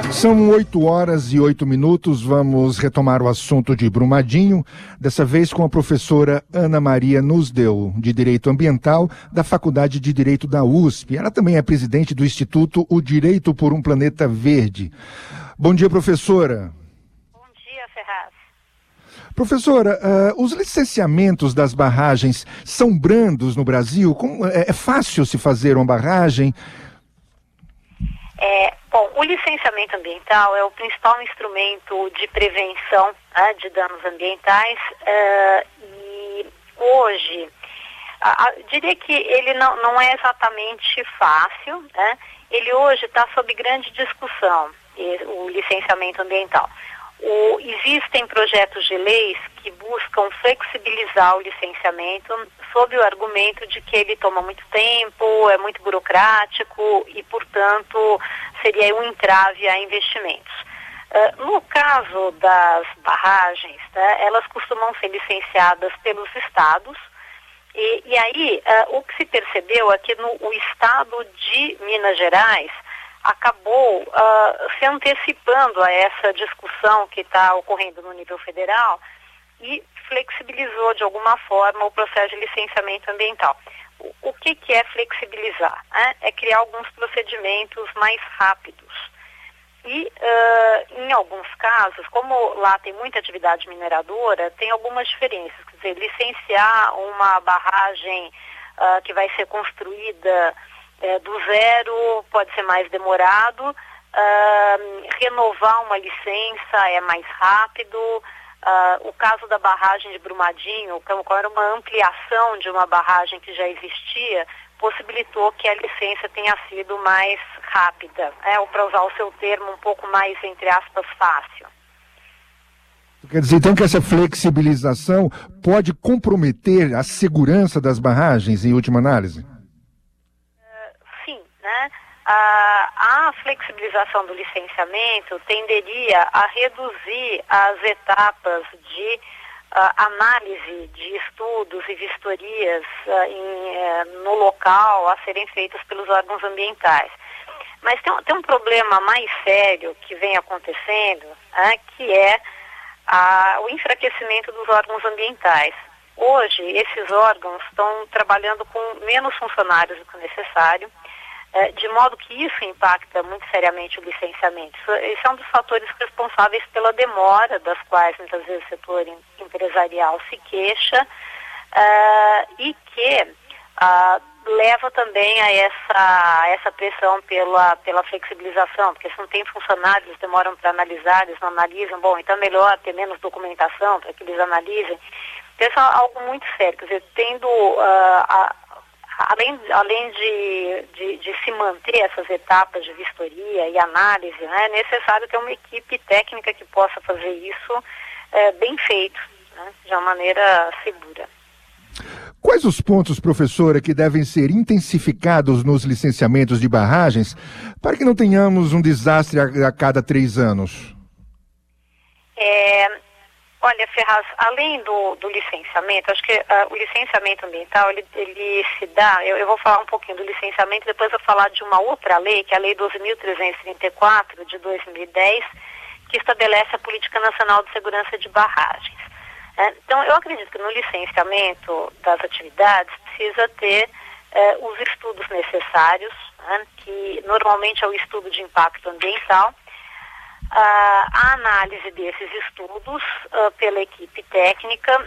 São 8h08. Vamos retomar o assunto de Brumadinho, dessa vez com a professora Ana Maria Nusdel, de Direito Ambiental, da Faculdade de Direito da USP. Ela também é presidente do Instituto O Direito por um Planeta Verde. Bom dia, professora. Bom dia, Ferraz. Professora, os licenciamentos das barragens são brandos no Brasil? É fácil se fazer uma barragem? Bom, o licenciamento ambiental é o principal instrumento de prevenção de danos ambientais e hoje, diria que ele não é exatamente fácil, né? Ele hoje está sob grande discussão, o licenciamento ambiental. Existem projetos de leis que buscam flexibilizar o licenciamento sob o argumento de que ele toma muito tempo, é muito burocrático e, portanto, seria um entrave a investimentos. No caso das barragens, né, elas costumam ser licenciadas pelos estados e aí o que se percebeu é que o estado de Minas Gerais acabou se antecipando a essa discussão que está ocorrendo no nível federal e flexibilizou de alguma forma o processo de licenciamento ambiental. O que é flexibilizar? É criar alguns procedimentos mais rápidos. E em alguns casos, como lá tem muita atividade mineradora, tem algumas diferenças. Quer dizer, licenciar uma barragem que vai ser construída do zero pode ser mais demorado, renovar uma licença é mais rápido. O caso da barragem de Brumadinho, que era uma ampliação de uma barragem que já existia, possibilitou que a licença tenha sido mais rápida, ou para usar o seu termo, um pouco mais, entre aspas, fácil. Quer dizer, então, que essa flexibilização pode comprometer a segurança das barragens, em última análise? Sim, né? A flexibilização do licenciamento tenderia a reduzir as etapas de análise de estudos e vistorias no local a serem feitas pelos órgãos ambientais. Mas tem um problema mais sério que vem acontecendo, que é o enfraquecimento dos órgãos ambientais. Hoje, esses órgãos estão trabalhando com menos funcionários do que o necessário, de modo que isso impacta muito seriamente o licenciamento. Esse é um dos fatores responsáveis pela demora, das quais muitas vezes o setor empresarial se queixa, e que leva também a essa pressão pela flexibilização, porque se não tem funcionários, eles demoram para analisar, eles não analisam, bom, então é melhor ter menos documentação para que eles analisem. Então isso é algo muito sério, quer dizer, tendo além de se manter essas etapas de vistoria e análise, né, é necessário ter uma equipe técnica que possa fazer isso bem feito, né, de uma maneira segura. Quais os pontos, professora, que devem ser intensificados nos licenciamentos de barragens para que não tenhamos um desastre a cada 3 anos? Olha, Ferraz, além do licenciamento, acho que o licenciamento ambiental, ele se dá, eu vou falar um pouquinho do licenciamento, depois eu vou falar de uma outra lei, que é a Lei 12.334, de 2010, que estabelece a Política Nacional de Segurança de Barragens. Então, eu acredito que no licenciamento das atividades precisa ter os estudos necessários, que normalmente é o estudo de impacto ambiental, a análise desses estudos pela equipe técnica,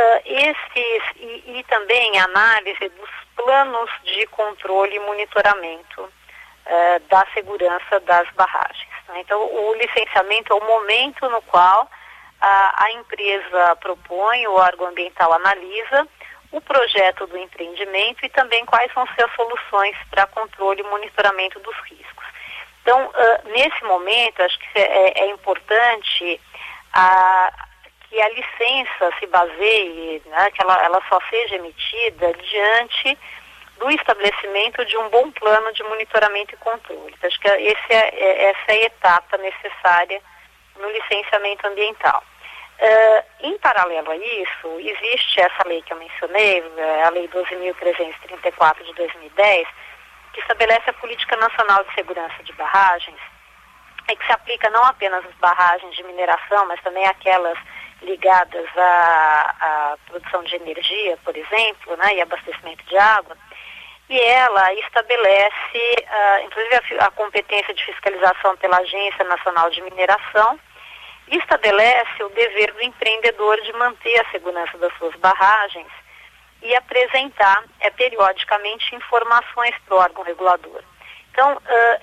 e também a análise dos planos de controle e monitoramento da segurança das barragens. Então, o licenciamento é o momento no qual a empresa propõe, o órgão ambiental analisa o projeto do empreendimento e também quais vão ser as soluções para controle e monitoramento dos riscos. Então, nesse momento, acho que é importante que a licença se baseie, né, que ela só seja emitida diante do estabelecimento de um bom plano de monitoramento e controle. Então, acho que essa é a etapa necessária no licenciamento ambiental. Em paralelo a isso, existe essa lei que eu mencionei, a Lei 12.334 de 2010, que estabelece a Política Nacional de Segurança de Barragens, e que se aplica não apenas às barragens de mineração, mas também aquelas ligadas à produção de energia, por exemplo, né, e abastecimento de água, e ela estabelece, inclusive, a competência de fiscalização pela Agência Nacional de Mineração, e estabelece o dever do empreendedor de manter a segurança das suas barragens e apresentar periodicamente informações para o órgão regulador. Então,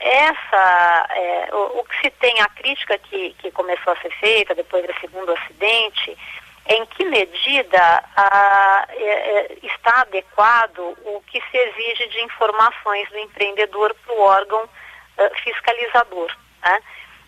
o que se tem, a crítica que começou a ser feita depois do segundo acidente, é em que medida está adequado o que se exige de informações do empreendedor para o órgão fiscalizador, né?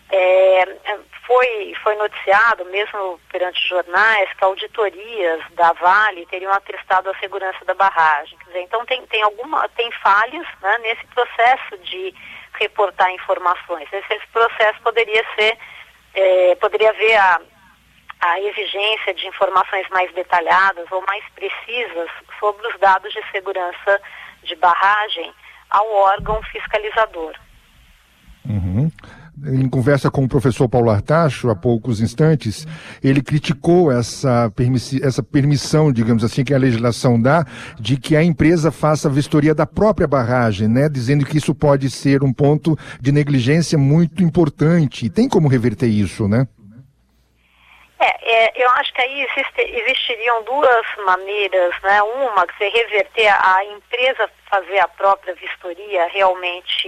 Foi noticiado, mesmo perante jornais, que auditorias da Vale teriam atestado a segurança da barragem. Quer dizer, então tem falhas, né, nesse processo de reportar informações. Esse processo poderia haver a exigência de informações mais detalhadas ou mais precisas sobre os dados de segurança de barragem ao órgão fiscalizador. Uhum. Em conversa com o professor Paulo Artacho, há poucos instantes, ele criticou essa permissão, digamos assim, que a legislação dá, de que a empresa faça a vistoria da própria barragem, né? Dizendo que isso pode ser um ponto de negligência muito importante. Tem como reverter isso, né? Eu acho que aí existiriam duas maneiras, né? Uma, que se reverter a empresa fazer a própria vistoria, realmente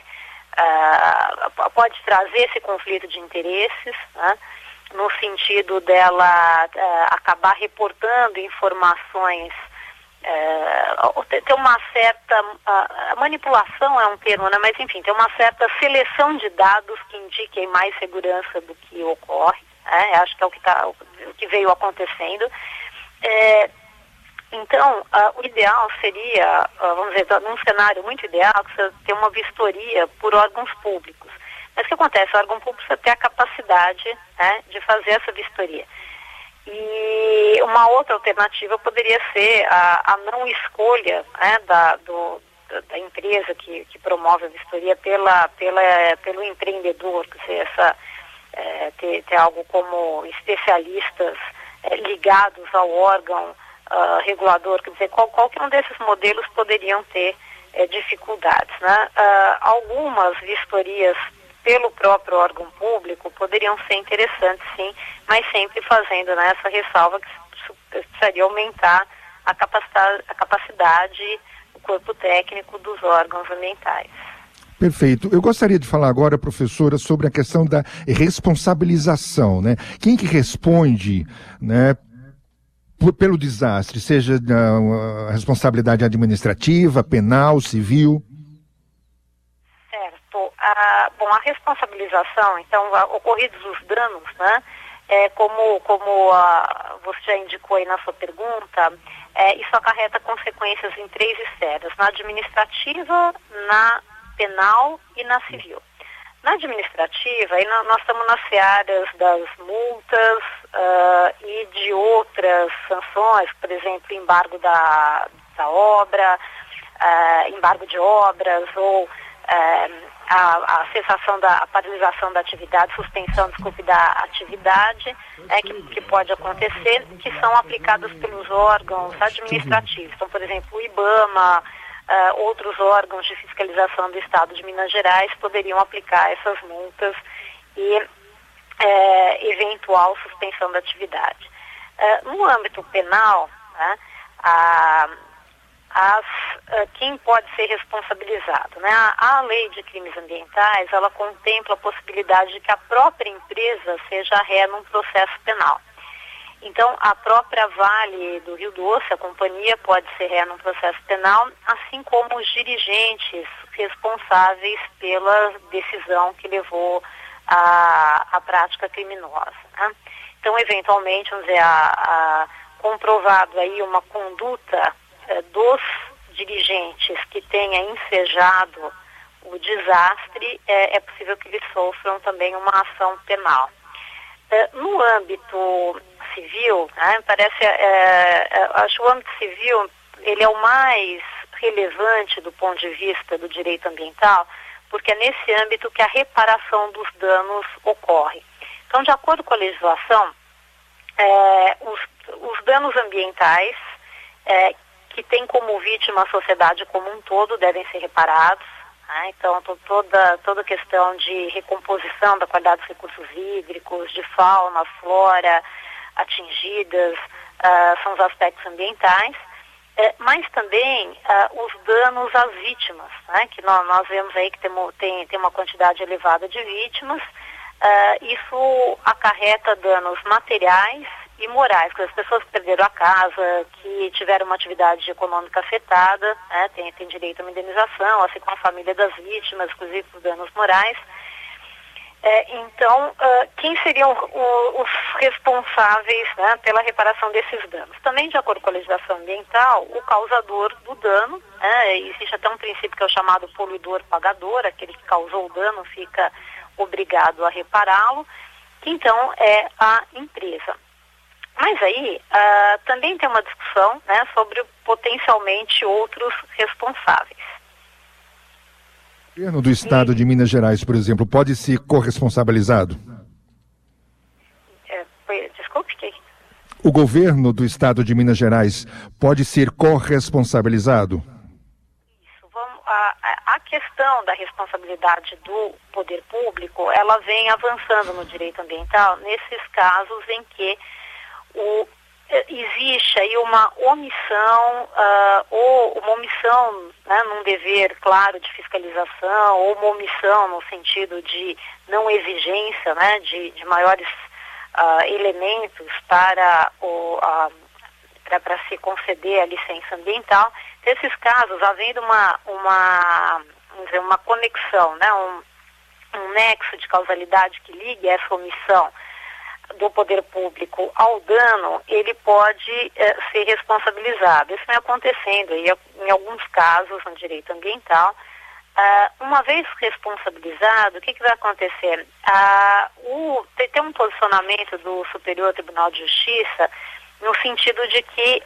pode trazer esse conflito de interesses, né? No sentido dela acabar reportando informações, ter uma certa manipulação é um termo, né? Mas enfim, ter uma certa seleção de dados que indiquem mais segurança do que ocorre, né? Acho que é o que veio acontecendo. Então, o ideal seria, vamos dizer, num cenário muito ideal, você ter uma vistoria por órgãos públicos. Mas o que acontece? O órgão público precisa ter a capacidade, né, de fazer essa vistoria. E uma outra alternativa poderia ser a não escolha, né, da empresa que promove a vistoria pelo empreendedor, quer dizer, ter algo como especialistas ligados ao órgão regulador, quer dizer, qualquer um desses modelos poderiam ter dificuldades, né? Algumas vistorias pelo próprio órgão público poderiam ser interessantes, sim, mas sempre fazendo, né, essa ressalva que precisaria aumentar a capacidade do corpo técnico dos órgãos ambientais. Perfeito. Eu gostaria de falar agora, professora, sobre a questão da responsabilização, né? Quem que responde, né, pelo desastre, seja a responsabilidade administrativa, penal, civil? Certo. A responsabilização, então, ocorridos os danos, né, como você já indicou aí na sua pergunta, isso acarreta consequências em 3 esferas: na administrativa, na penal e na civil. Na administrativa, aí nós estamos nas searas das multas e de outras sanções, por exemplo, embargo da obra, embargo de obras, ou a cessação a paralisação da atividade, suspensão, da atividade, que pode acontecer, que são aplicadas pelos órgãos administrativos. Então, por exemplo, o IBAMA, outros órgãos de fiscalização do Estado de Minas Gerais poderiam aplicar essas multas e eventual suspensão da atividade. No âmbito penal, né, quem pode ser responsabilizado, né? A lei de crimes ambientais, ela contempla a possibilidade de que a própria empresa seja ré num processo penal. Então, a própria Vale do Rio Doce, a companhia, pode ser ré num processo penal, assim como os dirigentes responsáveis pela decisão que levou à prática criminosa, né? Então, eventualmente, vamos dizer, comprovado aí uma conduta dos dirigentes que tenha ensejado o desastre, é possível que eles sofram também uma ação penal. No âmbito civil, né, acho que o âmbito civil ele é o mais relevante do ponto de vista do direito ambiental, porque é nesse âmbito que a reparação dos danos ocorre. Então, de acordo com a legislação, os danos ambientais que tem como vítima a sociedade como um todo devem ser reparados. Então, toda questão de recomposição da qualidade dos recursos hídricos, de fauna, flora atingidas, são os aspectos ambientais, mas também os danos às vítimas, que nós vemos aí que tem uma quantidade elevada de vítimas. Isso acarreta danos materiais e morais, que as pessoas que perderam a casa, que tiveram uma atividade econômica afetada, tem direito a uma indenização, assim como a família das vítimas, inclusive os danos morais. Então, quem seriam os responsáveis, pela reparação desses danos? Também, de acordo com a legislação ambiental, o causador do dano, existe até um princípio que é o chamado poluidor-pagador, aquele que causou o dano fica obrigado a repará-lo, que então é a empresa. Mas aí também tem uma discussão, sobre potencialmente outros responsáveis. O governo do estado de Minas Gerais, por exemplo, pode ser corresponsabilizado? Desculpe, que? O governo do estado de Minas Gerais pode ser corresponsabilizado? Isso. A questão da responsabilidade do poder público, ela vem avançando no direito ambiental nesses casos em que existe aí uma omissão, ou uma omissão num dever claro de fiscalização, ou uma omissão no sentido de não exigência de maiores elementos para se conceder a licença ambiental. Nesses casos, havendo uma conexão, um nexo de causalidade que ligue essa omissão do poder público ao dano, ele pode ser responsabilizado. Isso vem acontecendo aí, em alguns casos no direito ambiental. Uma vez responsabilizado, o que vai acontecer? Tem um posicionamento do Superior Tribunal de Justiça no sentido de que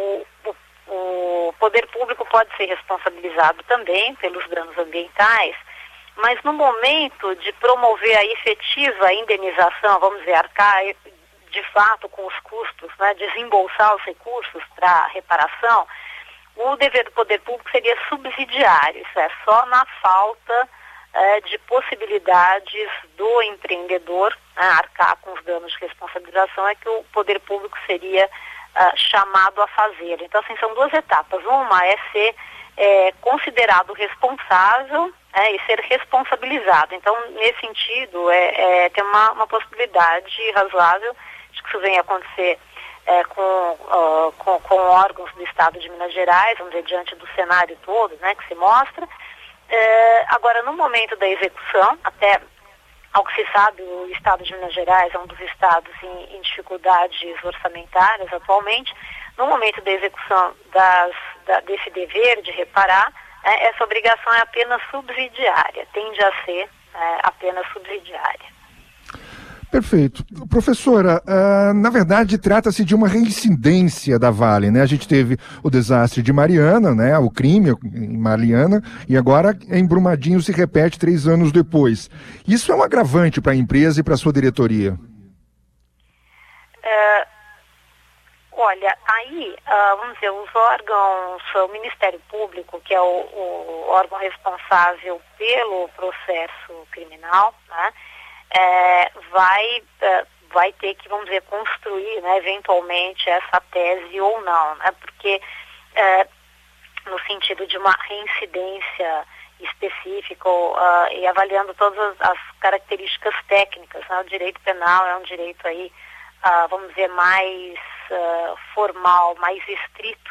o poder público pode ser responsabilizado também pelos danos ambientais, mas no momento de promover a efetiva indenização, vamos dizer, arcar de fato com os custos, desembolsar os recursos para reparação, o dever do poder público seria subsidiário, isso é, só na falta de possibilidades do empreendedor arcar com os danos de responsabilização é que o poder público seria chamado a fazer. Então, assim, são duas etapas. Uma é ser considerado responsável e ser responsabilizado. Então, nesse sentido, tem uma possibilidade razoável de que isso venha a acontecer com órgãos do Estado de Minas Gerais, vamos dizer, diante do cenário todo, que se mostra. Agora, no momento da execução, até ao que se sabe, o Estado de Minas Gerais é um dos estados em dificuldades orçamentárias atualmente. No momento da execução desse dever de reparar, essa obrigação é apenas subsidiária, tende a ser apenas subsidiária. Perfeito. Professora, na verdade trata-se de uma reincidência da Vale, A gente teve o desastre de Mariana, o crime em Mariana, e agora em Brumadinho se repete 3 anos depois. Isso é um agravante para a empresa e para a sua diretoria? Olha, aí, vamos dizer, os órgãos, o Ministério Público, que é o órgão responsável pelo processo criminal, vai ter que, vamos dizer, construir, eventualmente, essa tese ou não, porque no sentido de uma reincidência específica e avaliando todas as características técnicas, o direito penal é um direito aí, vamos dizer, mais formal, mais estrito,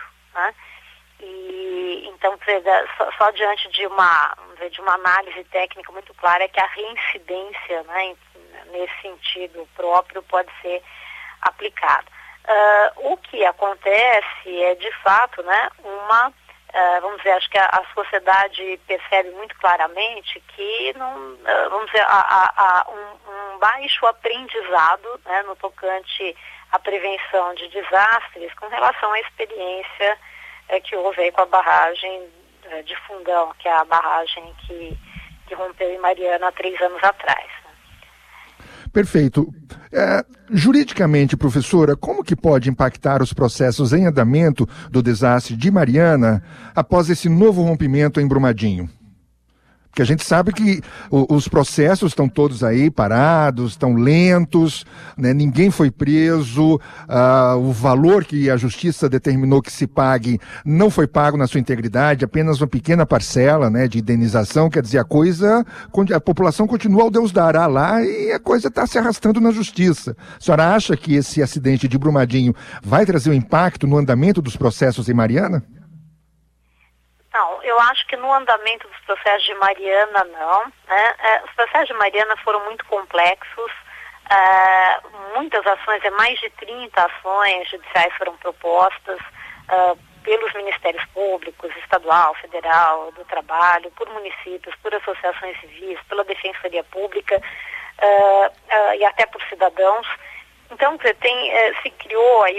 E então, só diante de uma análise técnica muito clara é que a reincidência, nesse sentido próprio, pode ser aplicada. O que acontece é, de fato, vamos dizer, acho que a sociedade percebe muito claramente que vamos dizer, há um baixo aprendizado, no tocante à prevenção de desastres com relação à experiência que houve aí com a barragem de Fundão, que é a barragem que que rompeu em Mariana há 3 anos atrás. Perfeito. Juridicamente, professora, como que pode impactar os processos em andamento do desastre de Mariana após esse novo rompimento em Brumadinho? Porque a gente sabe que os processos estão todos aí parados, estão lentos, né? Ninguém foi preso, o valor que a justiça determinou que se pague não foi pago na sua integridade, apenas uma pequena parcela, né, de indenização. Quer dizer, a população continua ao Deus dará lá e a coisa está se arrastando na justiça. A senhora acha que esse acidente de Brumadinho vai trazer um impacto no andamento dos processos em Mariana? Não, eu acho que no andamento dos processos de Mariana, não. Né? Os processos de Mariana foram muito complexos, muitas ações, mais de 30 ações judiciais foram propostas pelos Ministérios Públicos, estadual, federal, do trabalho, por municípios, por associações civis, pela Defensoria Pública e até por cidadãos. Então, se criou aí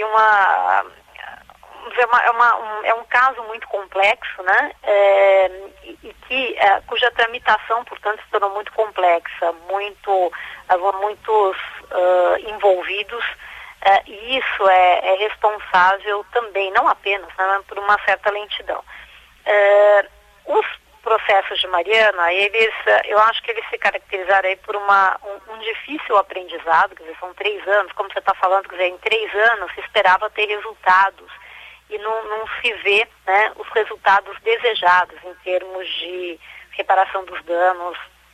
é um caso muito complexo, né? Cuja tramitação, portanto, se tornou muito complexa, muitos envolvidos, e isso é responsável também, não apenas, né, por uma certa lentidão. Os processos de Mariana, eu acho que eles se caracterizaram aí por um difícil aprendizado, quer dizer, são 3 anos, como você está falando, quer dizer, em 3 anos se esperava ter resultados, e não se vê, né, os resultados desejados em termos de reparação dos danos.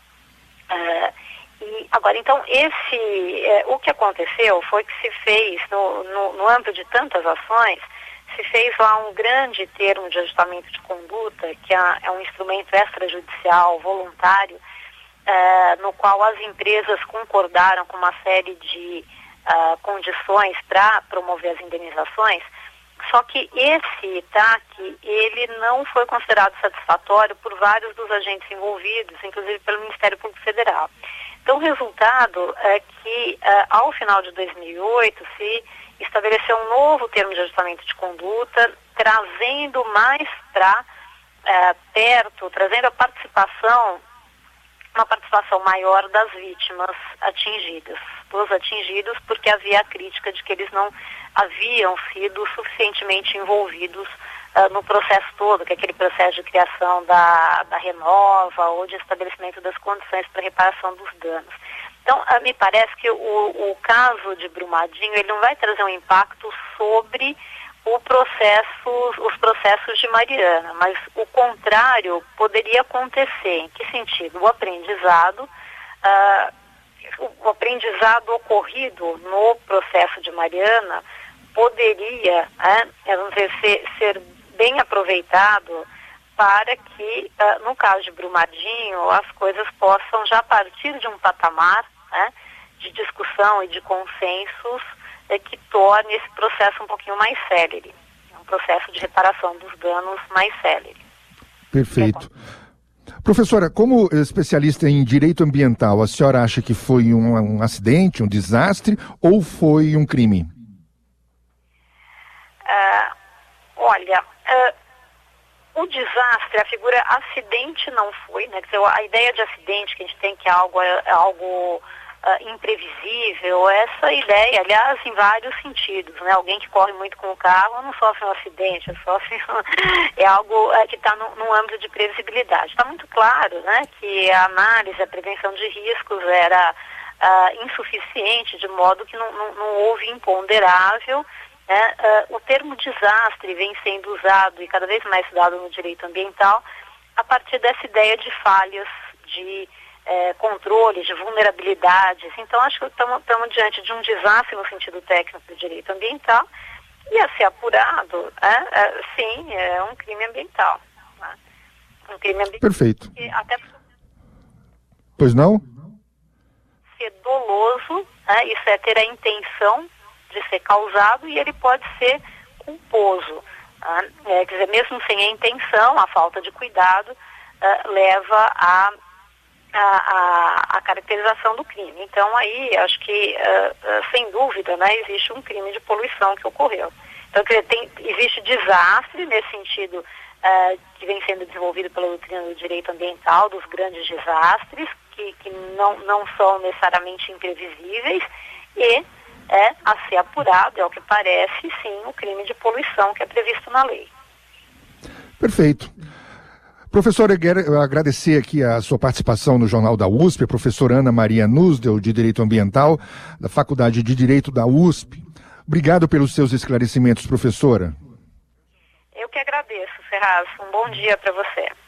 E agora, então, o que aconteceu foi que se fez, no âmbito de tantas ações, se fez lá um grande termo de ajustamento de conduta, que é um instrumento extrajudicial voluntário, no qual as empresas concordaram com uma série de condições para promover as indenizações. Só que esse TAC, ele não foi considerado satisfatório por vários dos agentes envolvidos, inclusive pelo Ministério Público Federal. Então, o resultado é que, ao final de 2008, se estabeleceu um novo termo de ajustamento de conduta, trazendo mais para perto, trazendo uma participação maior das vítimas atingidas, dos atingidos, porque havia a crítica de que eles não haviam sido suficientemente envolvidos no processo todo, que é aquele processo de criação da Renova ou de estabelecimento das condições para reparação dos danos. Então, me parece que o caso de Brumadinho, ele não vai trazer um impacto sobre os processos de Mariana, mas o contrário poderia acontecer. Em que sentido? O aprendizado ocorrido no processo de Mariana poderia, vamos dizer, ser bem aproveitado para que, no caso de Brumadinho, as coisas possam já partir de um patamar, né, de discussão e de consensos que torne esse processo um pouquinho mais célere, um processo de reparação dos danos mais célere. Perfeito. Professora, como especialista em direito ambiental, a senhora acha que foi um acidente, um desastre ou foi um crime? O desastre, a figura acidente não foi, né? Quer dizer, a ideia de acidente que a gente tem que é algo imprevisível, essa ideia, aliás, em vários sentidos, né? Alguém que corre muito com o carro não sofre um acidente, é algo que está no âmbito de previsibilidade. Está muito claro, né, que a análise, a prevenção de riscos era insuficiente, de modo que não houve imponderável. O termo desastre vem sendo usado e cada vez mais usado no direito ambiental a partir dessa ideia de falhas, de controle, de vulnerabilidades. Então, acho que estamos diante de um desastre no sentido técnico do direito ambiental e a ser apurado, sim, é um crime ambiental. Né? Um crime ambiental. Perfeito. Até pois não? Ser doloso, isso é ter a intenção de ser causado e ele pode ser culposo. Quer dizer, mesmo sem a intenção, a falta de cuidado leva a caracterização do crime. Então, aí, acho que, sem dúvida, né, existe um crime de poluição que ocorreu. Então, quer dizer, existe desastre nesse sentido que vem sendo desenvolvido pela doutrina do direito ambiental, dos grandes desastres, que não são necessariamente imprevisíveis, e a ser apurado, é o que parece, sim, o crime de poluição que é previsto na lei. Perfeito. Professor, eu quero agradecer aqui a sua participação no Jornal da USP, a professora Ana Maria Nusdel, de Direito Ambiental, da Faculdade de Direito da USP. Obrigado pelos seus esclarecimentos, professora. Eu que agradeço, Ferraz. Um bom dia para você.